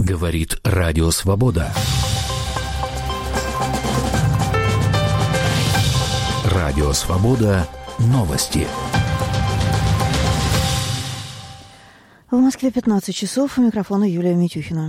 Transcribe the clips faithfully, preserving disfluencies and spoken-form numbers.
Говорит Радио Свобода. Радио Свобода. Новости. В Москве пятнадцать часов. У микрофона Юлия Митюхина.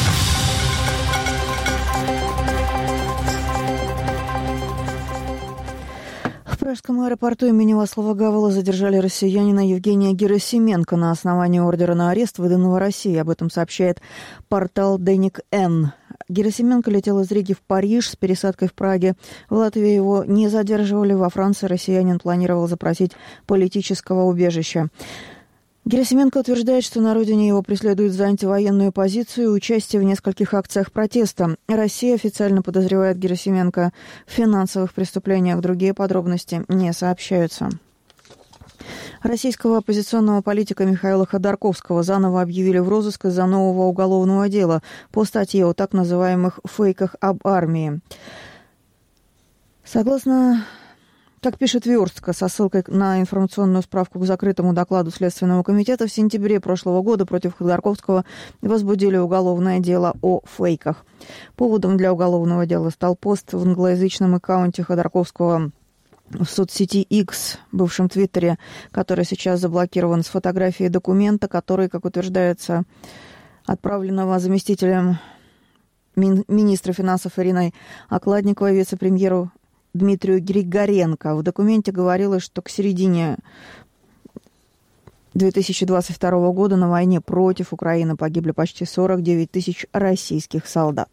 В Пражском аэропорту имени Вацлава Гавела задержали россиянина Евгения Герасименко на основании ордера на арест, выданного Россией. Об этом сообщает портал Деник Н. Герасименко летел из Риги в Париж с пересадкой в Праге. В Латвии его не задерживали. Во Франции россиянин планировал запросить политического убежища. Герасименко утверждает, что на родине его преследуют за антивоенную позицию и участие в нескольких акциях протеста. Россия официально подозревает Герасименко в финансовых преступлениях. Другие подробности не сообщаются. Российского оппозиционного политика Михаила Ходорковского заново объявили в розыск из-за нового уголовного дела по статье о так называемых фейках об армии. Согласно... Как пишет Верстка, со ссылкой на информационную справку к закрытому докладу Следственного комитета, в сентябре прошлого года против Ходорковского возбудили уголовное дело о фейках. Поводом для уголовного дела стал пост в англоязычном аккаунте Ходорковского в соцсети X, бывшем Твиттере, который сейчас заблокирован, с фотографией документа, который, как утверждается, отправленного заместителем ми- министра финансов Ириной Окладниковой вице-премьеру Дмитрию Григоренко. В документе говорилось, что к середине две тысячи двадцать второго года на войне против Украины погибли почти сорок девять тысяч российских солдат.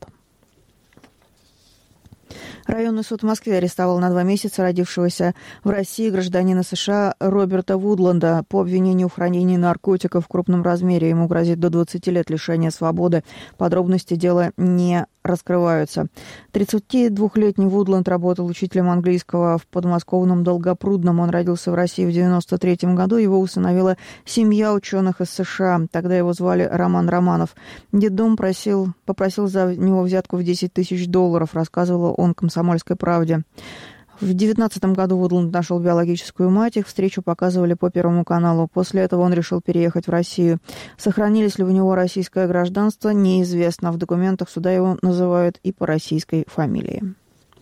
Районный суд в Москве арестовал на два месяца родившегося в России гражданина США Роберта Вудланда по обвинению в хранении наркотиков в крупном размере. Ему грозит до двадцати лет лишения свободы. Подробности дела не раскрываются. тридцатидвухлетний Вудланд работал учителем английского в подмосковном Долгопрудном. Он родился в России в девяносто третьем году. Его усыновила семья ученых из США. Тогда его звали Роман Романов. Детдом просил, попросил за него взятку в десять тысяч долларов, рассказывала он «Комсомольской правде». В две тысячи девятнадцатом году Вудланд нашел биологическую мать, их встречу показывали по Первому каналу. После этого он решил переехать в Россию. Сохранились ли у него российское гражданство, неизвестно. В документах суда его называют и по российской фамилии.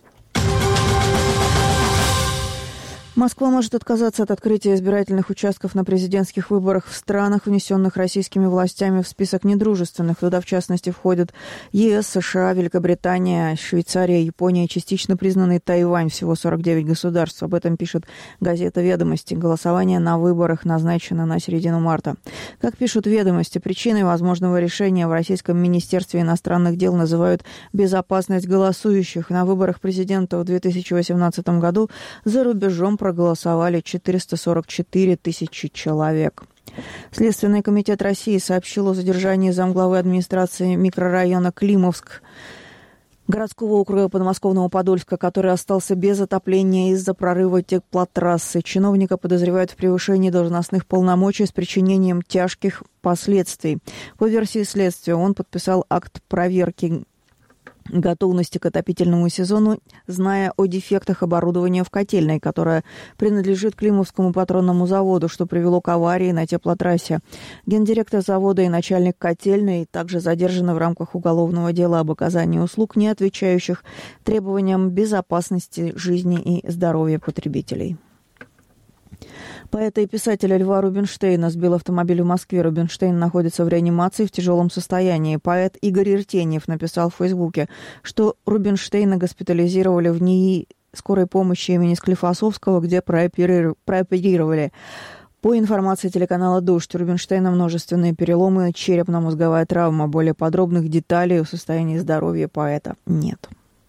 Москва может отказаться от открытия избирательных участков на президентских выборах в странах, внесенных российскими властями в список недружественных. Туда, в частности, входят ЕС, США, Великобритания, Швейцария, Япония, частично признанный Тайвань, всего сорок девять государств. Об этом пишет газета «Ведомости». Голосование на выборах назначено на середину марта. Как пишут «Ведомости», причиной возможного решения в Российском министерстве иностранных дел называют безопасность голосующих. На выборах президента в две тысячи восемнадцатом году за рубежом проголосовали четыреста сорок четыре тысячи человек. Следственный комитет России сообщил о задержании замглавы администрации микрорайона Климовск городского округа подмосковного Подольска, который остался без отопления из-за прорыва теплотрассы. Чиновника подозревают в превышении должностных полномочий с причинением тяжких последствий. По версии следствия, он подписал акт проверки готовности к отопительному сезону, зная о дефектах оборудования в котельной, которая принадлежит Климовскому патронному заводу, что привело к аварии на теплотрассе. Гендиректор завода и начальник котельной также задержаны в рамках уголовного дела об оказании услуг, не отвечающих требованиям безопасности жизни и здоровья потребителей. Поэта и писателя Льва Рубинштейна сбил автомобиль в Москве. Рубинштейн находится в реанимации в тяжелом состоянии. Поэт Игорь Иртеньев написал в Фейсбуке, что Рубинштейна госпитализировали в НИИ скорой помощи имени Склифосовского, где прооперировали. По информации телеканала «Дождь», у Рубинштейна множественные переломы, черепно-мозговая травма. Более подробных деталей о состоянии здоровья поэта нет.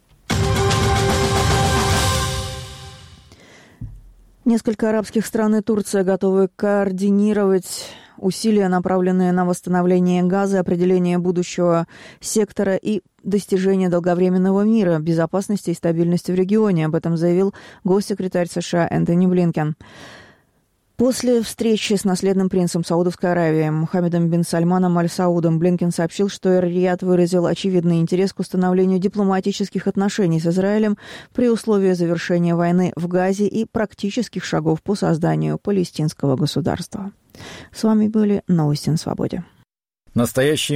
Несколько арабских стран и Турция готовы координировать усилия, направленные на восстановление Газы, определение будущего сектора и достижение долговременного мира, безопасности и стабильности в регионе. Об этом заявил госсекретарь США Энтони Блинкен. После встречи с наследным принцем Саудовской Аравии Мухаммедом бин Сальманом Аль-Саудом Блинкен сообщил, что Эр-Рияд выразил очевидный интерес к установлению дипломатических отношений с Израилем при условии завершения войны в Газе и практических шагов по созданию палестинского государства. С вами были новости на Свободе. Настоящие